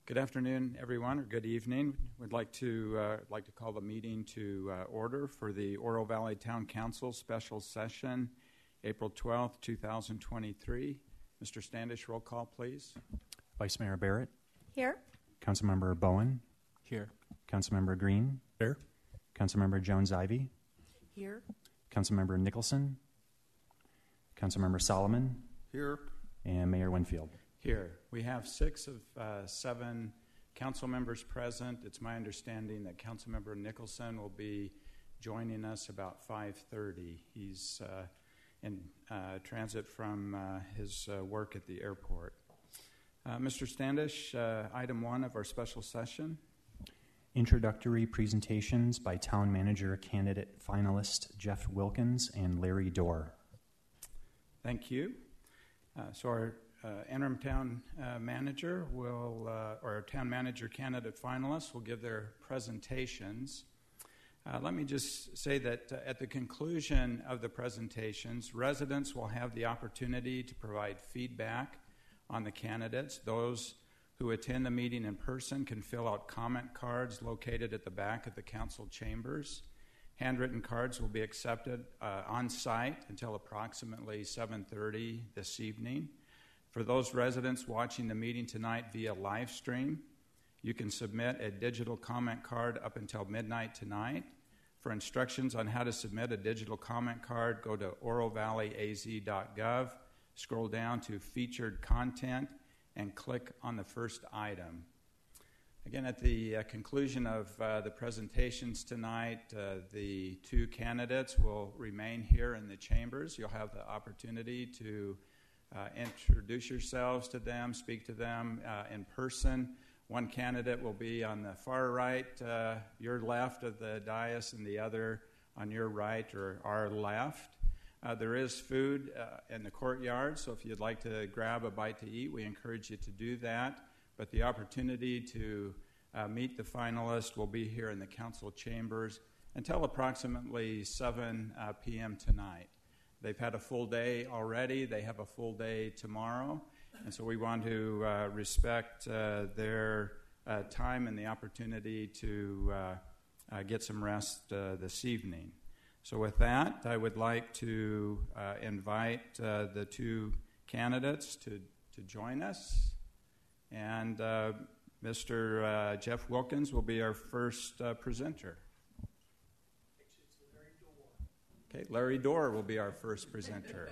Good afternoon, everyone, or good evening. We'd like to call the meeting to order for the Oro Valley Town Council Special Session, April 12th, 2023. Mr. Standish, roll call, please. Vice Mayor Barrett. Here. Councilmember Bowen. Here. Councilmember Green. Here. Councilmember Jones-Ivy. Here. Councilmember Nicholson. Councilmember Solomon. Here. And Mayor Winfield. Here. We have 6 of 7 council members present. It's my understanding that Councilmember Nicholson will be joining us about 5:30. He's in transit from his work at the airport. Mr. Standish, item 1 of our special session. Introductory presentations by Town Manager candidate finalist Jeff Wilkins and Larry Dorr. Thank you. So our interim town manager will, or our town manager candidate finalists will give their presentations. Let me just say that at the conclusion of the presentations, residents will have the opportunity to provide feedback on the candidates. Those who attend the meeting in person can fill out comment cards located at the back of the council chambers. Handwritten cards will be accepted on site until approximately 7:30 this evening. For those residents watching the meeting tonight via live stream, you can submit a digital comment card up until midnight tonight. For instructions on how to submit a digital comment card, go to orovalleyaz.gov, scroll down to featured content, and click on the first item. Again, at the conclusion of the presentations tonight, the 2 candidates will remain here in the chambers. You'll have the opportunity to introduce yourselves to them, speak to them in person. One candidate will be on the far right, your left of the dais, and the other on your right or our left. There is food in the courtyard, so if you'd like to grab a bite to eat, we encourage you to do that. But the opportunity to meet the finalists will be here in the council chambers until approximately 7 p.m. tonight. They've had a full day already. They have a full day tomorrow. And so we want to respect their time and the opportunity to get some rest this evening. So with that, I would like to invite the 2 candidates to join us. And Mr. Jeff Wilkins will be our first presenter. Okay, Larry Dorr will be our first presenter.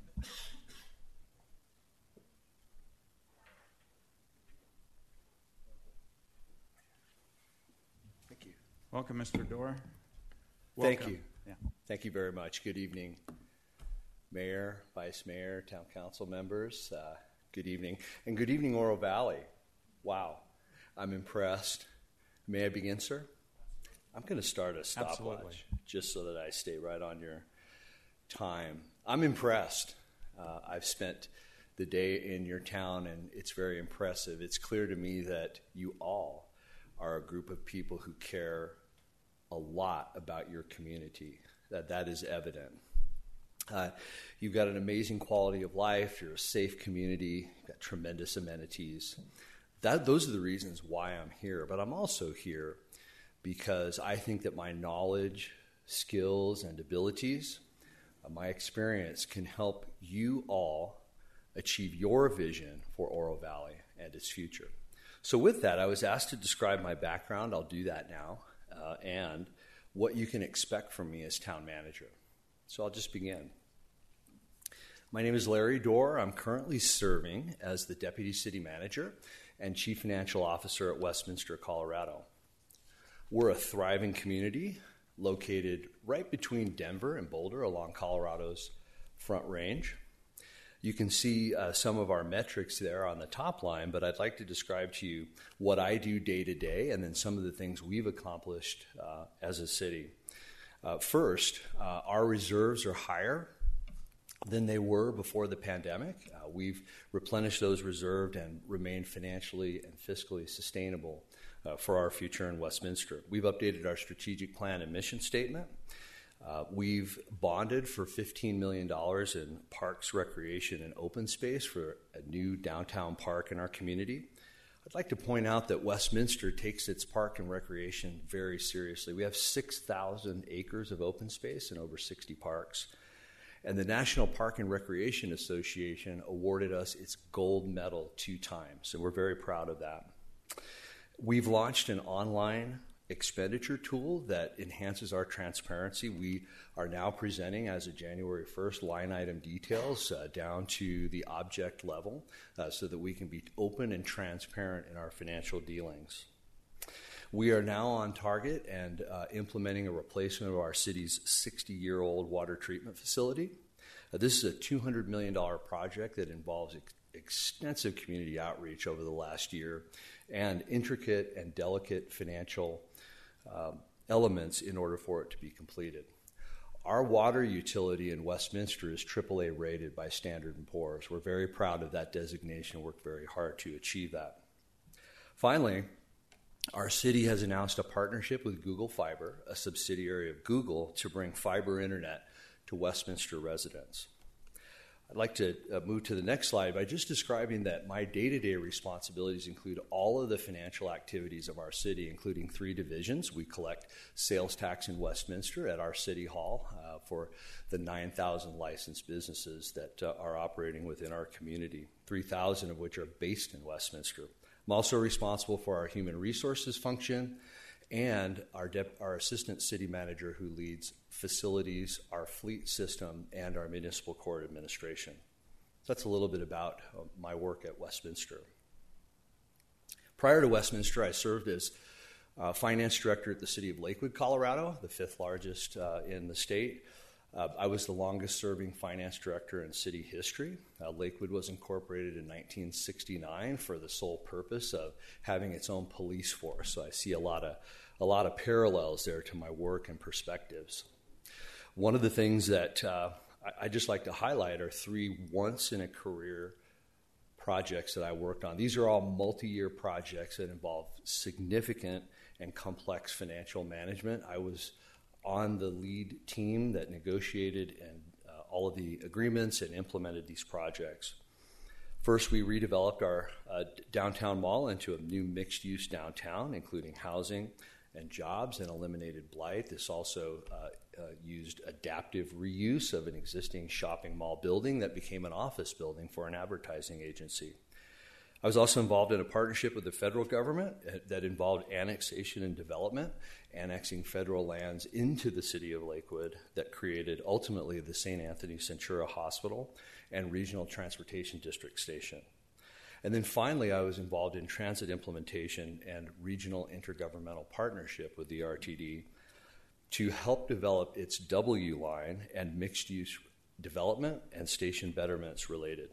Thank you. Welcome, Mr. Dorr. Thank you. Yeah. Thank you very much. Good evening, Mayor, Vice Mayor, Town Council members. Good evening. And good evening, Oro Valley. Wow. I'm impressed. May I begin, sir? I'm going to start a stopwatch just so that I stay right on your time. I'm impressed. I've spent the day in your town, and it's very impressive. It's clear to me that you all are a group of people who care a lot about your community. That is evident. You've got an amazing quality of life. You're a safe community. You've got tremendous amenities. Those are the reasons why I'm here. But I'm also here because I think that my knowledge, skills, and abilities, my experience can help you all achieve your vision for Oro Valley and its future. So with that, I was asked to describe my background. I'll do that now, and what you can expect from me as town manager. So I'll just begin. My name is Larry Dorr. I'm currently serving as the Deputy City Manager and Chief Financial Officer at Westminster, Colorado. We're a thriving community located right between Denver and Boulder along Colorado's Front Range. You can see some of our metrics there on the top line, but I'd like to describe to you what I do day to day and then some of the things we've accomplished as a city. First, our reserves are higher than they were before the pandemic. We've replenished those reserves and remained financially and fiscally sustainable for our future in Westminster. We've updated our strategic plan and mission statement. We've bonded for $15 million in parks, recreation, and open space for a new downtown park in our community. I'd like to point out that Westminster takes its park and recreation very seriously. We have 6,000 acres of open space and over 60 parks. And the National Park and Recreation Association awarded us its gold medal 2 times, and we're very proud of that. We've launched an online expenditure tool that enhances our transparency. We are now presenting, as of January 1st, line item details down to the object level so that we can be open and transparent in our financial dealings. We are now on target and implementing a replacement of our city's 60-year-old water treatment facility. This is a $200 million project that involves extensive community outreach over the last year and intricate and delicate financial elements in order for it to be completed. Our water utility in Westminster is AAA rated by Standard & Poor's. We're very proud of that designation and worked very hard to achieve that. Finally, our city has announced a partnership with Google Fiber, a subsidiary of Google, to bring fiber internet to Westminster residents. I'd like to move to the next slide by just describing that my day-to-day responsibilities include all of the financial activities of our city, including 3 divisions. We collect sales tax in Westminster at our city hall for the 9,000 licensed businesses that are operating within our community, 3,000 of which are based in Westminster. I'm also responsible for our human resources function and our assistant city manager who leads facilities, our fleet system, and our municipal court administration. So that's a little bit about my work at Westminster. Prior to Westminster, I served as finance director at the city of Lakewood, Colorado, the 5th largest in the state. I was the longest serving finance director in city history. Lakewood was incorporated in 1969 for the sole purpose of having its own police force. So I see a lot of parallels there to my work and perspectives. One of the things that I just like to highlight are 3 once-in-a-career projects that I worked on. These are all multi-year projects that involve significant and complex financial management. I was on the lead team that negotiated and all of the agreements and implemented these projects. First, we redeveloped our downtown mall into a new mixed-use downtown, including housing and jobs, and eliminated blight. This also used adaptive reuse of an existing shopping mall building that became an office building for an advertising agency. I was also involved in a partnership with the federal government that involved annexation and development, annexing federal lands into the city of Lakewood that created ultimately the St. Anthony Centura Hospital and Regional Transportation District Station. And then finally, I was involved in transit implementation and regional intergovernmental partnership with the RTD to help develop its W line and mixed-use development and station betterments related.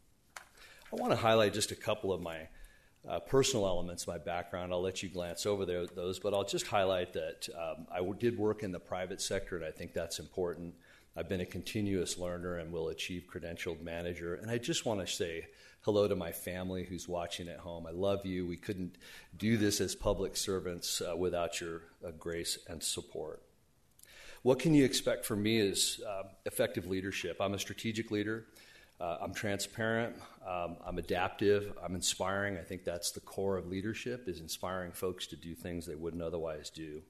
I want to highlight just a couple of my personal elements of my background. I'll let you glance over those, but I'll just highlight that I did work in the private sector, and I think that's important. I've been a continuous learner and will achieve credentialed manager. And I just want to say hello to my family who's watching at home. I love you. We couldn't do this as public servants without your grace and support. What can you expect from me is effective leadership. I'm a strategic leader. I'm transparent. I'm adaptive. I'm inspiring. I think that's the core of leadership, is inspiring folks to do things they wouldn't otherwise do.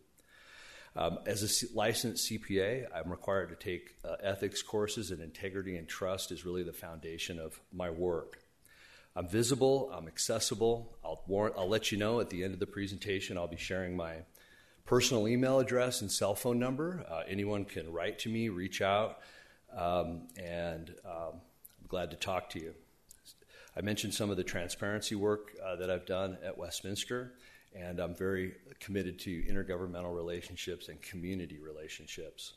As a licensed CPA, I'm required to take ethics courses, and integrity and trust is really the foundation of my work. I'm visible. I'm accessible. I'll let you know at the end of the presentation. I'll be sharing my personal email address and cell phone number. Anyone can write to me, reach out, and I'm glad to talk to you. I mentioned some of the transparency work that I've done at Westminster, and I'm very committed to intergovernmental relationships and community relationships.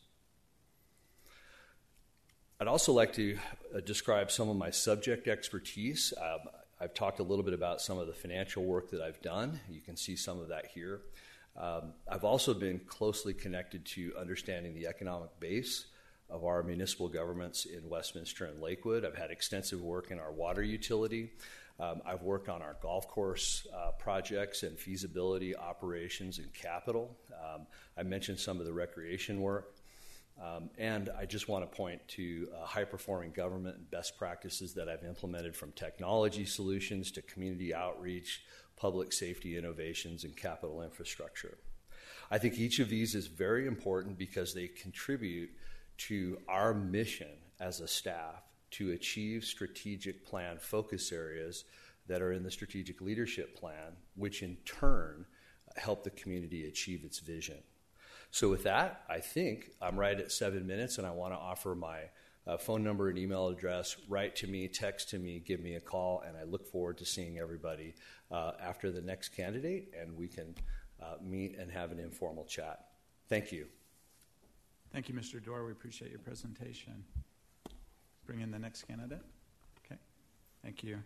I'd also like to describe some of my subject expertise. I've talked a little bit about some of the financial work that I've done. You can see some of that here. I've also been closely connected to understanding the economic base of our municipal governments in Westminster and Lakewood. I've had extensive work in our water utility. I've worked on our golf course projects and feasibility, operations, and capital. I mentioned some of the recreation work. And I just want to point to high-performing government and best practices that I've implemented, from technology solutions to community outreach, public safety innovations, and capital infrastructure. I think each of these is very important because they contribute to our mission as a staff to achieve strategic plan focus areas that are in the strategic leadership plan, which in turn help the community achieve its vision. So with that, I think I'm right at 7 minutes, and I want to offer my phone number and email address. Write to me, text to me, give me a call, and I look forward to seeing everybody after the next candidate, and we can meet and have an informal chat. Thank you. Thank you, Mr. Dorr. We appreciate your presentation. Bring in the next candidate. Okay. Thank you.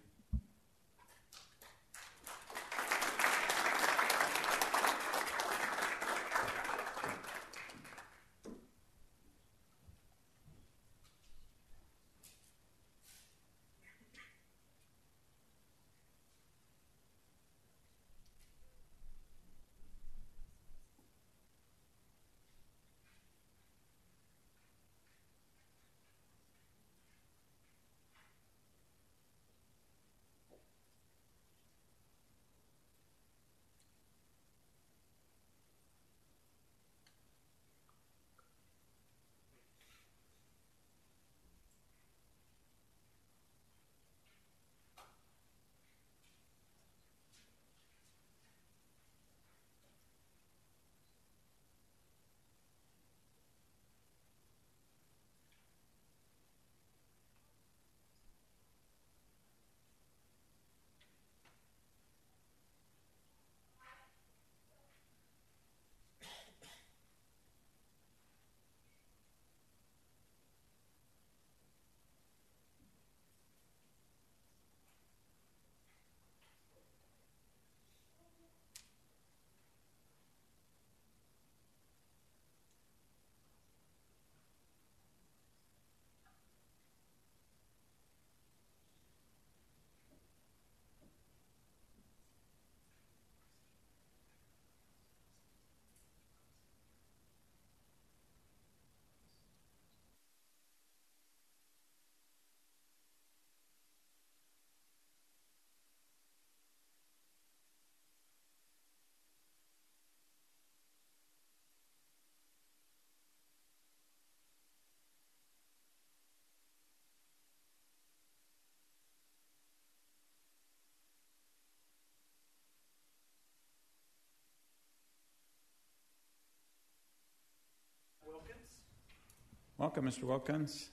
Welcome, Mr. Wilkins.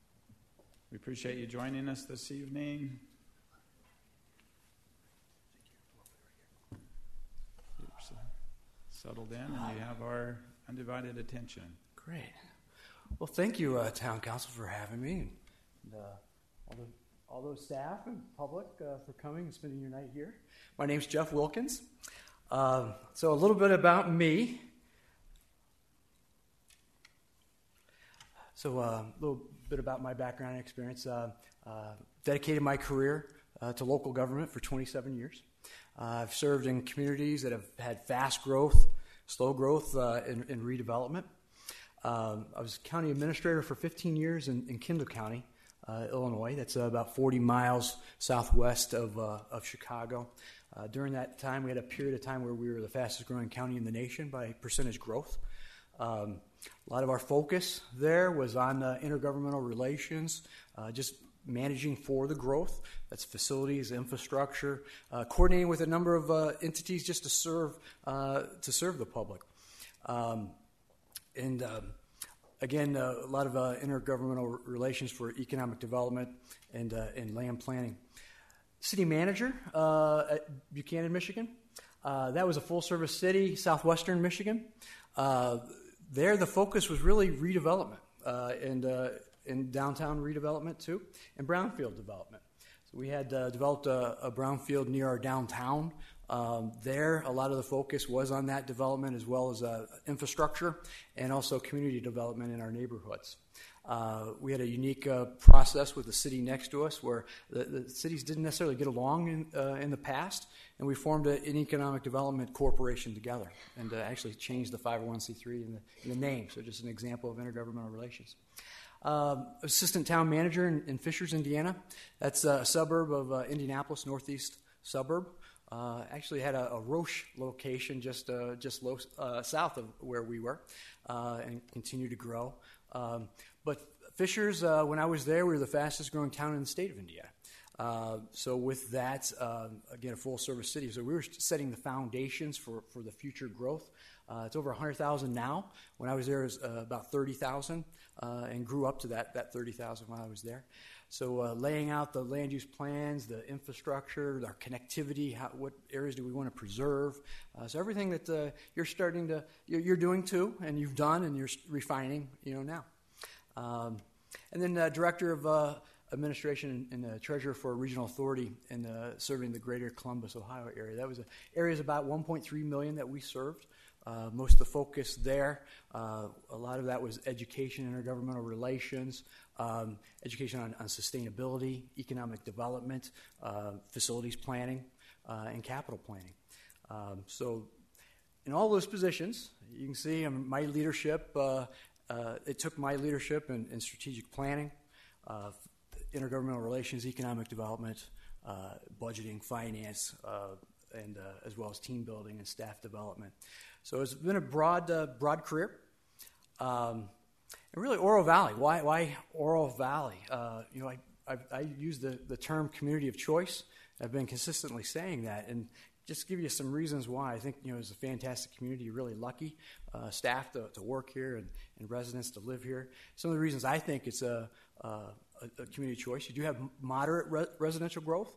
We appreciate you joining us this evening. Settled in, and you have our undivided attention. Great. Well, thank you, Town Council, for having me, and all those staff and public for coming and spending your night here. My name's Jeff Wilkins. So a little bit about me. So a little bit about my background and experience. Dedicated my career to local government for 27 years. I've served in communities that have had fast growth, slow growth, and redevelopment. I was county administrator for 15 years in Kendall County, Illinois. That's about 40 miles southwest of Chicago. During that time, we had a period of time where we were the fastest growing county in the nation by percentage growth. A lot of our focus there was on intergovernmental relations, just managing for the growth. That's facilities, infrastructure, coordinating with a number of entities just to serve the public. Again, a lot of intergovernmental relations for economic development and land planning. City manager at Buchanan, Michigan. That was a full-service city, southwestern Michigan. There, the focus was really redevelopment and downtown redevelopment too, and brownfield development. So we had developed a brownfield near our downtown. There, a lot of the focus was on that development as well as infrastructure and also community development in our neighborhoods. We had a unique process with the city next to us where the cities didn't necessarily get along in the past, and we formed an economic development corporation together and actually changed the 501c3 in the name, so just an example of intergovernmental relations. Assistant town manager in Fishers, Indiana. That's a suburb of Indianapolis, northeast suburb. actually had a Roche location just south of where we were, and continue to grow. But Fishers, when I was there, we were the fastest growing town in the state of Indiana. So with that, again, a full-service city. So we were setting the foundations for the future growth. It's over 100,000 now. When I was there, it was about 30,000, and grew up to that 30,000 while I was there. So laying out the land use plans, the infrastructure, our connectivity, what areas do we want to preserve. So everything that you're doing too, and you've done, and you're refining, now. And then Director of Administration and Treasurer for a Regional Authority in serving the greater Columbus, Ohio area. That was an area is about 1.3 million that we served. Most of the focus there, a lot of that was education, intergovernmental relations, education on sustainability, economic development, facilities planning, and capital planning. So in all those positions, you can see my leadership, it took my leadership in strategic planning, intergovernmental relations, economic development, budgeting, finance, and as well as team building and staff development. So it's been a broad career. And really, Oro Valley. Why Oro Valley? I use the term community of choice. I've been consistently saying that, and just give you some reasons why. I think it's a fantastic community. You're really lucky, staff to work here and residents to live here. Some of the reasons I think it's a community choice. You do have moderate residential growth.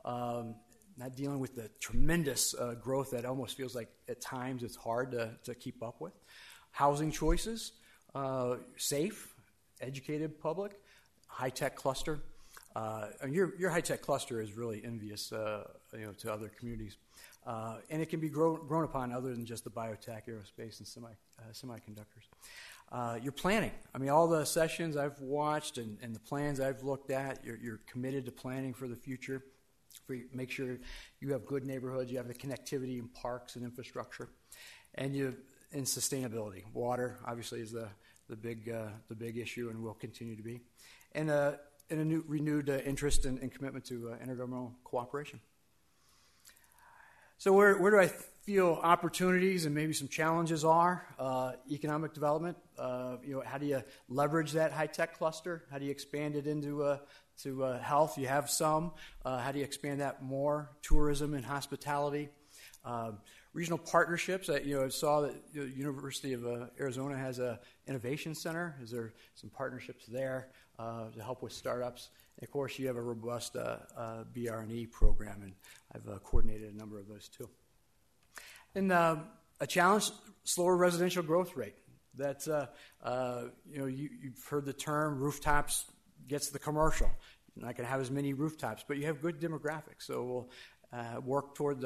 Not dealing with the tremendous growth that almost feels like at times it's hard to keep up with. Housing choices, safe, educated public, high-tech cluster. Your high-tech cluster is really envious to other communities. And it can be grown upon other than just the biotech, aerospace, and semiconductors. Your planning. All the sessions I've watched and the plans I've looked at, you're committed to planning for the future. Make sure you have good neighborhoods, you have the connectivity in parks and infrastructure, and in sustainability. Water, obviously, is the big issue and will continue to be, and a renewed interest and commitment to intergovernmental cooperation. So where do I feel opportunities and maybe some challenges are? Economic development. How do you leverage that high-tech cluster? How do you expand it into to health? You have some. How do you expand that more? Tourism and hospitality. Regional partnerships. I saw that the University of Arizona has an innovation center. Is there some partnerships there to help with startups? And of course, you have a robust BR&E program, and I've coordinated a number of those too. And a challenge: slower residential growth rate. That's you've heard the term rooftops gets the commercial. You're not going to have as many rooftops, but you have good demographics. So we'll work toward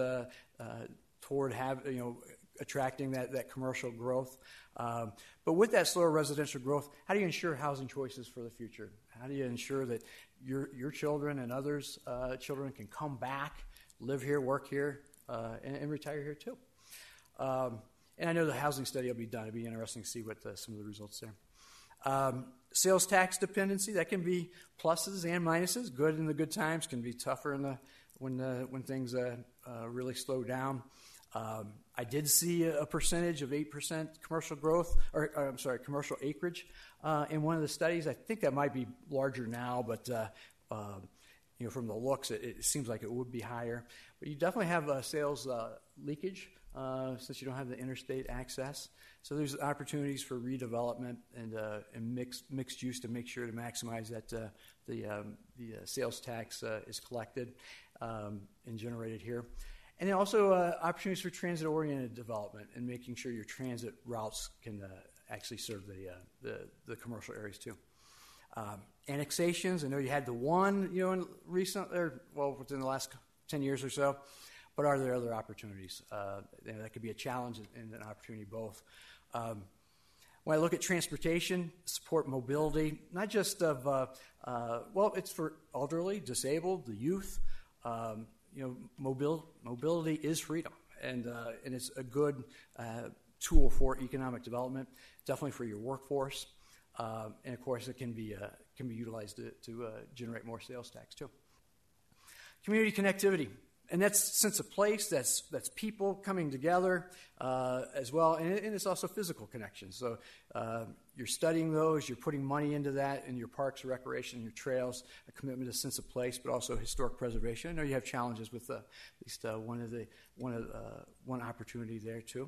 attracting that commercial growth. But with that slower residential growth, how do you ensure housing choices for the future? How do you ensure that your children and others' children can come back, live here, work here, and retire here too? And I know the housing study will be done. It'll be interesting to see what some of the results there. Sales tax dependency, that can be pluses and minuses. Good in the good times, can be tougher when things really slow down. I did see a percentage of 8% commercial growth, commercial acreage in one of the studies. I think that might be larger now, but from the looks, it seems like it would be higher. But you definitely have sales leakage since you don't have the interstate access. So there's opportunities for redevelopment and mixed use to make sure to maximize that the sales tax is collected and generated here. And then also opportunities for transit-oriented development and making sure your transit routes can actually serve the commercial areas too. Annexations, I know you had the one, within the last 10 years or so, but are there other opportunities? That could be a challenge and an opportunity both. When I look at transportation, support mobility, not just of, it's for elderly, disabled, the youth. Mobility is freedom, and it's a good tool for economic development, definitely for your workforce, and of course it can be utilized to generate more sales tax too. Community connectivity, And that's sense of place, that's people coming together as well, and it's also physical connections. So you're studying those, you're putting money into that in your parks, recreation, your trails, a commitment to sense of place, but also historic preservation. I know you have challenges with at least one opportunity there too.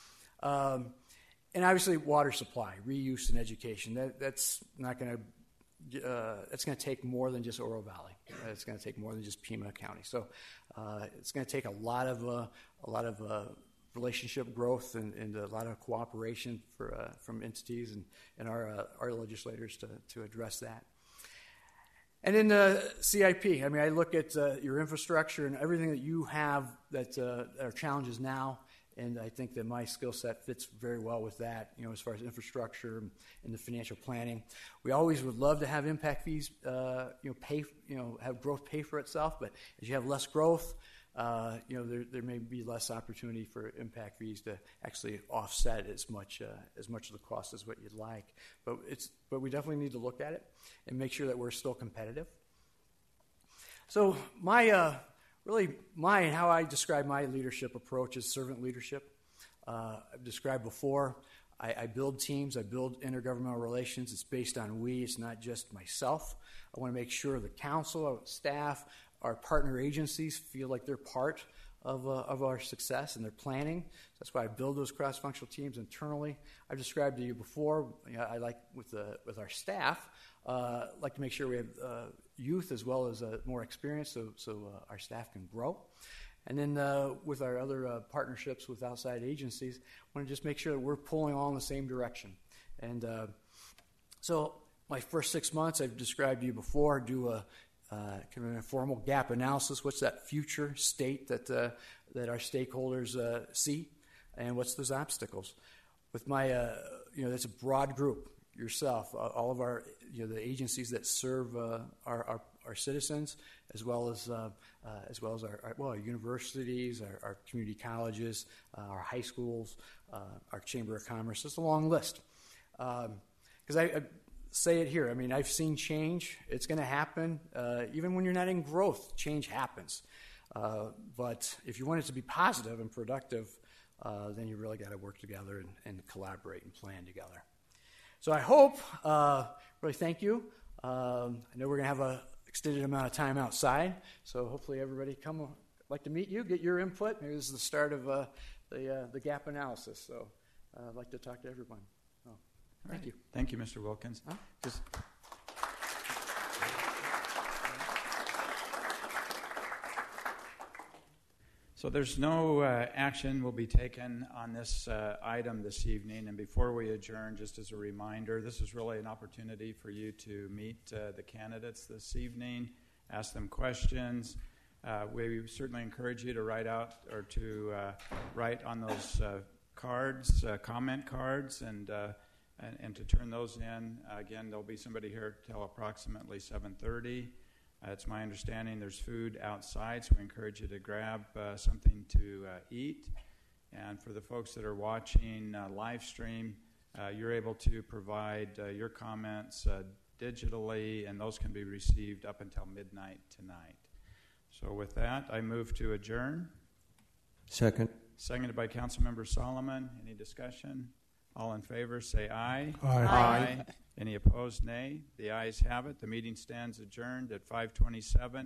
And obviously water supply, reuse, and education. That's not going to that's going to take more than just Oro Valley. It's going to take more than just Pima County. So it's going to take a lot of relationship growth and a lot of cooperation from entities and our legislators to address that. And in the CIP, I mean, I look at your infrastructure and everything that you have that are challenges now. And I think that my skill set fits very well with that, as far as infrastructure and the financial planning. We always would love to have impact fees, have growth pay for itself. But as you have less growth, there may be less opportunity for impact fees to actually offset as much of the cost as what you'd like. But we definitely need to look at it and make sure that we're still competitive. So how I describe my leadership approach is servant leadership. I've described before, I build teams, I build intergovernmental relations. It's based on we, it's not just myself. I want to make sure the council, our staff, our partner agencies feel like they're part of our success and their planning. That's why I build those cross-functional teams internally. I've described to you before, I like with our staff, like to make sure we have youth as well as more experience so our staff can grow. And then with our other partnerships with outside agencies, I want to just make sure that we're pulling all in the same direction. And so my first 6 months, I've described to you before, do a kind of an informal gap analysis. What's that future state that our stakeholders see, and what's those obstacles? With my, that's a broad group. Yourself, all of our, the agencies that serve our citizens, as well as our universities, our community colleges, our high schools, our Chamber of Commerce. It's a long list. Because I say it here. I mean, I've seen change. It's going to happen. Even when you're not in growth, change happens. But if you want it to be positive and productive, then you really got to work together and collaborate and plan together. So I hope, really thank you. I know we're going to have an extended amount of time outside, so hopefully everybody come. I'd like to meet you, get your input. Maybe this is the start of the gap analysis, so I'd like to talk to everyone. So, thank you. Thank you, Mr. Wilkins. So there's no action will be taken on this item this evening. And before we adjourn, just as a reminder, this is really an opportunity for you to meet the candidates this evening, ask them questions. We certainly encourage you to write out or to write on those cards, comment cards, and to turn those in. Again, there'll be somebody here till approximately 7:30. It's my understanding there's food outside, so we encourage you to grab something to eat. And for the folks that are watching live stream, you're able to provide your comments digitally, and those can be received up until midnight tonight. So with that, I move to adjourn. Second. Seconded by Councilmember Solomon. Any discussion? All in favor, say aye. Aye. Aye. Any opposed, nay. The ayes have it. The meeting stands adjourned at 5:27.